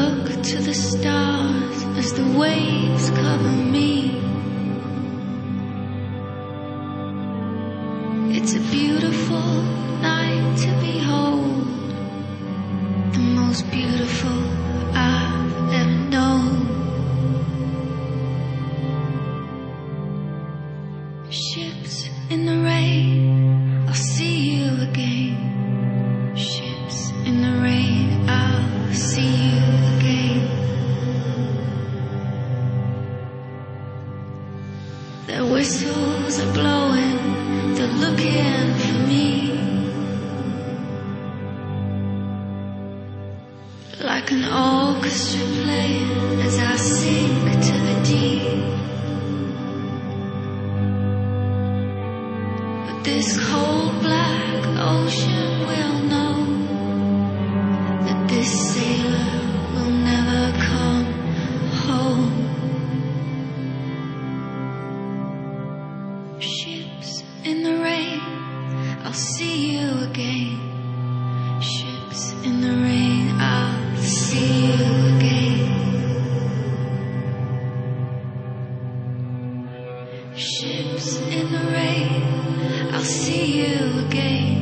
look to the stars as the waves cover me. It's a beautiful night to behold, the most beautiful I've ever known. Ships in the rain, I'll see you again. Ships in the rain, I'll see you again. Their whistles are blowing, they're looking for me. Like an orchestra playing as I sink to the deep. But this cold black ocean will know that this sailor will never come home. Ships in the rain, I'll see you again. Ships in the rain, I'll see you again. Ships in the rain, I'll see you again.